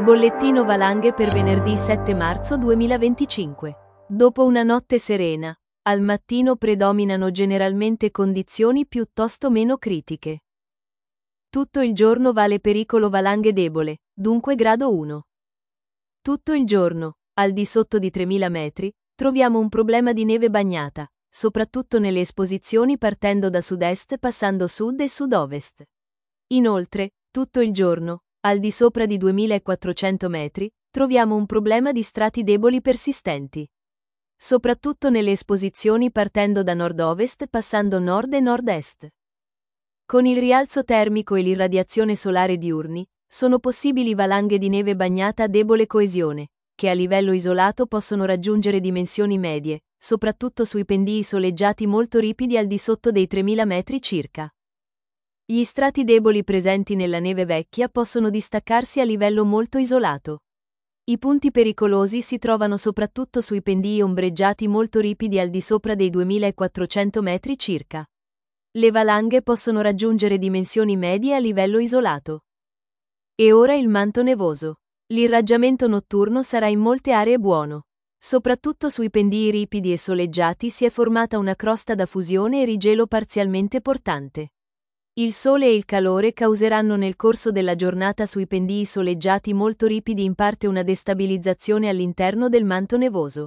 Bollettino valanghe per venerdì 7 marzo 2025. Dopo una notte serena, al mattino predominano generalmente condizioni piuttosto meno critiche. Tutto il giorno vale pericolo valanghe debole, dunque grado 1. Tutto il giorno, al di sotto di 3000 metri, troviamo un problema di neve bagnata, soprattutto nelle esposizioni partendo da sud-est passando sud e sud-ovest. Inoltre, tutto il giorno, al di sopra di 2400 metri, troviamo un problema di strati deboli persistenti. Soprattutto nelle esposizioni partendo da nord-ovest passando nord e nord-est. Con il rialzo termico e l'irradiazione solare diurni, sono possibili valanghe di neve bagnata a debole coesione, che a livello isolato possono raggiungere dimensioni medie, soprattutto sui pendii soleggiati molto ripidi al di sotto dei 3000 metri circa. Gli strati deboli presenti nella neve vecchia possono distaccarsi a livello molto isolato. I punti pericolosi si trovano soprattutto sui pendii ombreggiati molto ripidi al di sopra dei 2400 metri circa. Le valanghe possono raggiungere dimensioni medie a livello isolato. E ora il manto nevoso. L'irraggiamento notturno sarà in molte aree buono. Soprattutto sui pendii ripidi e soleggiati si è formata una crosta da fusione e rigelo parzialmente portante. Il sole e il calore causeranno nel corso della giornata sui pendii soleggiati molto ripidi in parte una destabilizzazione all'interno del manto nevoso.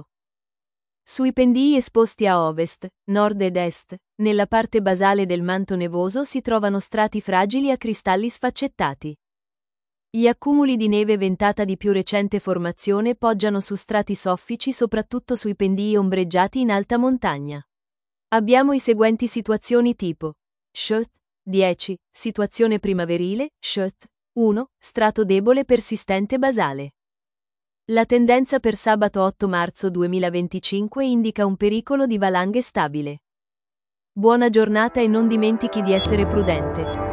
Sui pendii esposti a ovest, nord ed est, nella parte basale del manto nevoso si trovano strati fragili a cristalli sfaccettati. Gli accumuli di neve ventata di più recente formazione poggiano su strati soffici soprattutto sui pendii ombreggiati in alta montagna. Abbiamo i seguenti situazioni tipo Shut 10, situazione primaverile, Shut 1, strato debole persistente basale. La tendenza per sabato 8 marzo 2025 indica un pericolo di valanghe stabile. Buona giornata e non dimentichi di essere prudente.